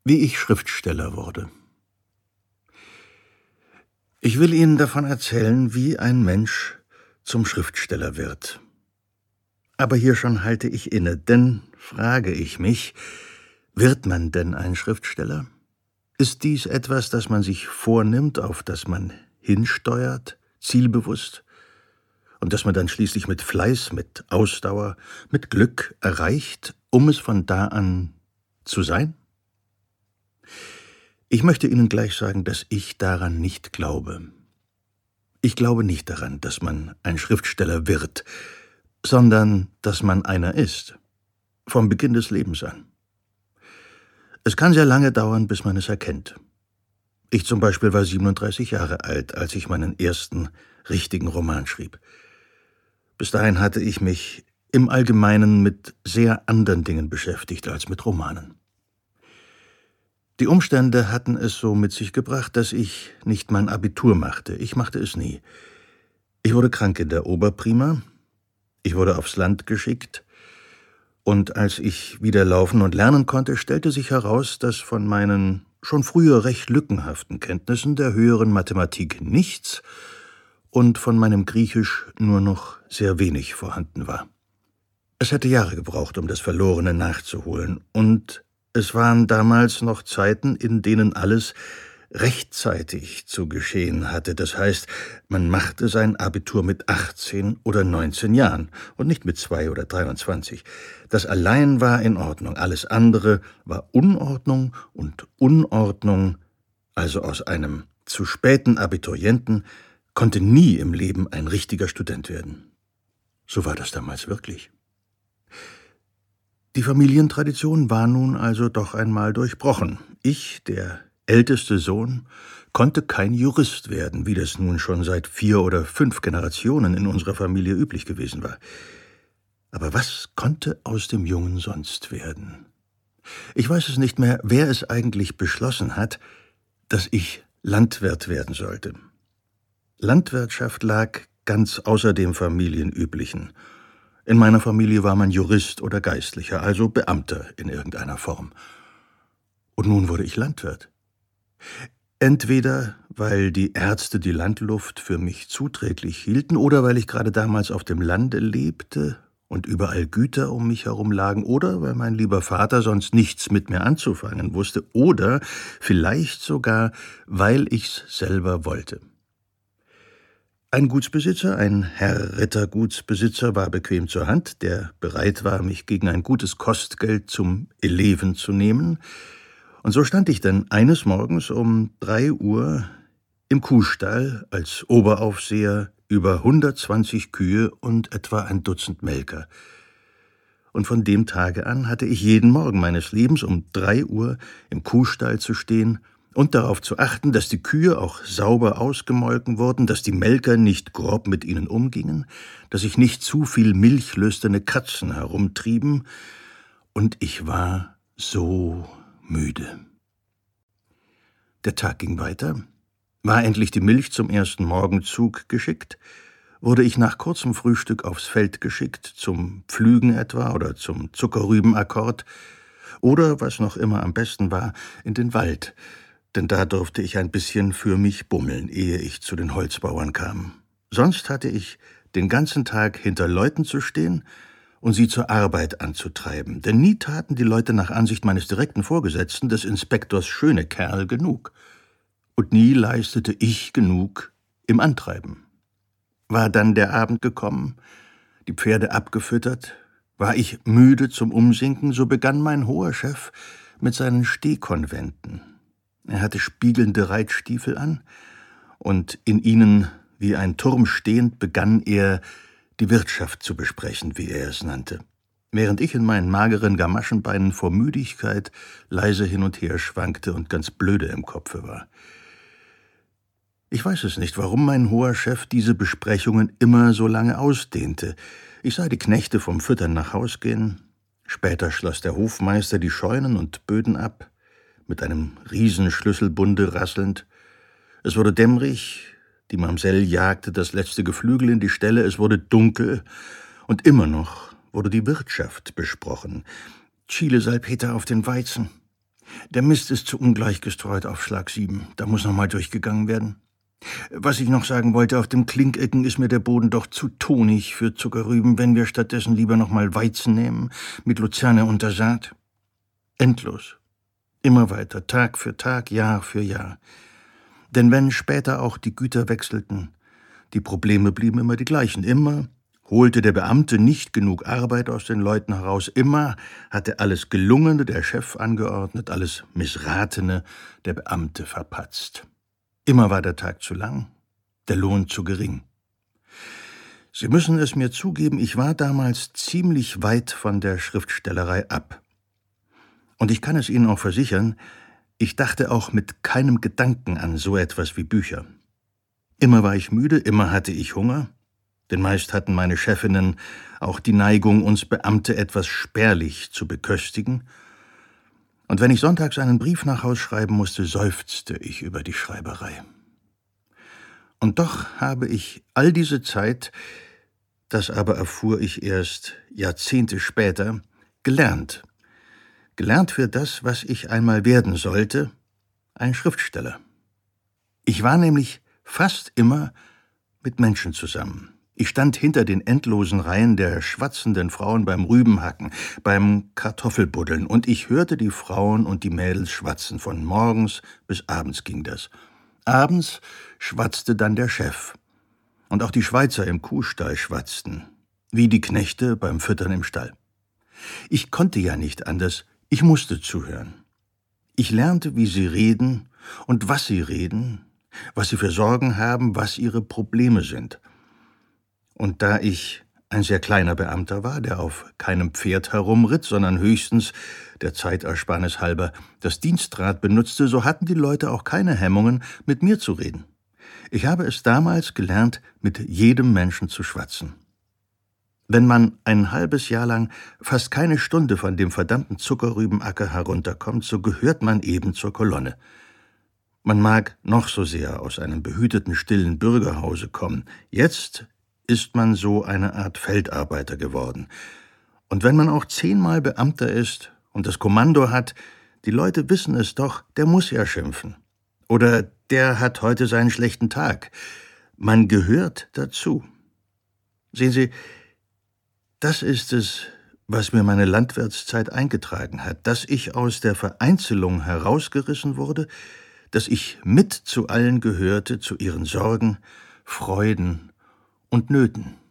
Wie ich Schriftsteller wurde. Ich will Ihnen davon erzählen, wie ein Mensch zum Schriftsteller wird. Aber hier schon halte ich inne, denn frage ich mich, wird man denn ein Schriftsteller? Ist dies etwas, das man sich vornimmt, auf das man hinsteuert, zielbewusst, und das man dann schließlich mit Fleiß, mit Ausdauer, mit Glück erreicht, um es von da an zu sein? Ich möchte Ihnen gleich sagen, dass ich daran nicht glaube. Ich glaube nicht daran, dass man ein Schriftsteller wird, sondern dass man einer ist, vom Beginn des Lebens an. Es kann sehr lange dauern, bis man es erkennt. Ich zum Beispiel war 37 Jahre alt, als ich meinen ersten richtigen Roman schrieb. Bis dahin hatte ich mich im Allgemeinen mit sehr anderen Dingen beschäftigt als mit Romanen. Die Umstände hatten es so mit sich gebracht, dass ich nicht mein Abitur machte. Ich machte es nie. Ich wurde krank in der Oberprima, ich wurde aufs Land geschickt, und als ich wieder laufen und lernen konnte, stellte sich heraus, dass von meinen schon früher recht lückenhaften Kenntnissen der höheren Mathematik nichts und von meinem Griechisch nur noch sehr wenig vorhanden war. Es hätte Jahre gebraucht, um das Verlorene nachzuholen, und es waren damals noch Zeiten, in denen alles rechtzeitig zu geschehen hatte. Das heißt, man machte sein Abitur mit 18 oder 19 Jahren und nicht mit 2 oder 23. Das allein war in Ordnung. Alles andere war Unordnung, und Unordnung, also aus einem zu späten Abiturienten, konnte nie im Leben ein richtiger Student werden. So war das damals wirklich. Die Familientradition war nun also doch einmal durchbrochen. Ich, der älteste Sohn, konnte kein Jurist werden, wie das nun schon seit 4 oder 5 Generationen in unserer Familie üblich gewesen war. Aber was konnte aus dem Jungen sonst werden? Ich weiß es nicht mehr, wer es eigentlich beschlossen hat, dass ich Landwirt werden sollte. Landwirtschaft lag ganz außer dem Familienüblichen. In meiner Familie war man Jurist oder Geistlicher, also Beamter in irgendeiner Form. Und nun wurde ich Landwirt. Entweder, weil die Ärzte die Landluft für mich zuträglich hielten, oder weil ich gerade damals auf dem Lande lebte und überall Güter um mich herum lagen, oder weil mein lieber Vater sonst nichts mit mir anzufangen wusste, oder vielleicht sogar, weil ich's selber wollte. Ein Gutsbesitzer, ein Herr Rittergutsbesitzer, war bequem zur Hand, der bereit war, mich gegen ein gutes Kostgeld zum Eleven zu nehmen. Und so stand ich dann eines Morgens um 3 Uhr im Kuhstall als Oberaufseher über 120 Kühe und etwa ein Dutzend Melker. Und von dem Tage an hatte ich jeden Morgen meines Lebens um 3 Uhr im Kuhstall zu stehen und darauf zu achten, dass die Kühe auch sauber ausgemolken wurden, dass die Melker nicht grob mit ihnen umgingen, dass sich nicht zu viel milchlüsterne Katzen herumtrieben, und ich war so müde. Der Tag ging weiter. War endlich die Milch zum ersten Morgenzug geschickt, wurde ich nach kurzem Frühstück aufs Feld geschickt, zum Pflügen etwa oder zum Zuckerrübenakkord, oder, was noch immer am besten war, in den Wald, denn da durfte ich ein bisschen für mich bummeln, ehe ich zu den Holzbauern kam. Sonst hatte ich den ganzen Tag hinter Leuten zu stehen und sie zur Arbeit anzutreiben, denn nie taten die Leute nach Ansicht meines direkten Vorgesetzten, des Inspektors Schönekerl, genug. Und nie leistete ich genug im Antreiben. War dann der Abend gekommen, die Pferde abgefüttert, war ich müde zum Umsinken, so begann mein hoher Chef mit seinen Stehkonventen. Er hatte spiegelnde Reitstiefel an, und in ihnen, wie ein Turm stehend, begann er, die Wirtschaft zu besprechen, wie er es nannte, während ich in meinen mageren Gamaschenbeinen vor Müdigkeit leise hin und her schwankte und ganz blöde im Kopfe war. Ich weiß es nicht, warum mein hoher Chef diese Besprechungen immer so lange ausdehnte. Ich sah die Knechte vom Füttern nach Haus gehen, später schloss der Hofmeister die Scheunen und Böden ab, mit einem Riesenschlüsselbunde rasselnd. Es wurde dämmerig, die Mamsell jagte das letzte Geflügel in die Ställe, es wurde dunkel, und immer noch wurde die Wirtschaft besprochen. Chile Salpeter auf den Weizen, Der Mist ist zu ungleich gestreut auf Schlag 7. Da muss noch mal durchgegangen werden. Was ich noch sagen wollte, auf dem Klinkecken ist mir der Boden doch zu tonig für Zuckerrüben, wenn wir stattdessen lieber noch mal Weizen nehmen, mit Luzerne unter Saat. Endlos. Immer weiter, Tag für Tag, Jahr für Jahr. Denn wenn später auch die Güter wechselten, die Probleme blieben immer die gleichen. Immer holte der Beamte nicht genug Arbeit aus den Leuten heraus. Immer hatte alles Gelungene der Chef angeordnet, alles Missratene der Beamte verpatzt. Immer war der Tag zu lang, der Lohn zu gering. Sie müssen es mir zugeben, ich war damals ziemlich weit von der Schriftstellerei ab. Und ich kann es Ihnen auch versichern, ich dachte auch mit keinem Gedanken an so etwas wie Bücher. Immer war ich müde, immer hatte ich Hunger, denn meist hatten meine Chefinnen auch die Neigung, uns Beamte etwas spärlich zu beköstigen. Und wenn ich sonntags einen Brief nach Haus schreiben musste, seufzte ich über die Schreiberei. Und doch habe ich all diese Zeit, das aber erfuhr ich erst Jahrzehnte später, gelernt. Gelernt für das, was ich einmal werden sollte, ein Schriftsteller. Ich war nämlich fast immer mit Menschen zusammen. Ich stand hinter den endlosen Reihen der schwatzenden Frauen beim Rübenhacken, beim Kartoffelbuddeln, und ich hörte die Frauen und die Mädels schwatzen. Von morgens bis abends ging das. Abends schwatzte dann der Chef. Und auch die Schweizer im Kuhstall schwatzten, wie die Knechte beim Füttern im Stall. Ich konnte ja nicht anders, ich musste zuhören. Ich lernte, wie sie reden und was sie reden, was sie für Sorgen haben, was ihre Probleme sind. Und da ich ein sehr kleiner Beamter war, der auf keinem Pferd herumritt, sondern höchstens, der Zeitersparnis halber, das Dienstrad benutzte, so hatten die Leute auch keine Hemmungen, mit mir zu reden. Ich habe es damals gelernt, mit jedem Menschen zu schwatzen. Wenn man ein halbes Jahr lang fast keine Stunde von dem verdammten Zuckerrübenacker herunterkommt, so gehört man eben zur Kolonne. Man mag noch so sehr aus einem behüteten, stillen Bürgerhause kommen. Jetzt ist man so eine Art Feldarbeiter geworden. Und wenn man auch 10-mal Beamter ist und das Kommando hat, die Leute wissen es doch, der muss ja schimpfen. Oder der hat heute seinen schlechten Tag. Man gehört dazu. Sehen Sie, das ist es, was mir meine Landwirtszeit eingetragen hat, dass ich aus der Vereinzelung herausgerissen wurde, dass ich mit zu allen gehörte, zu ihren Sorgen, Freuden und Nöten.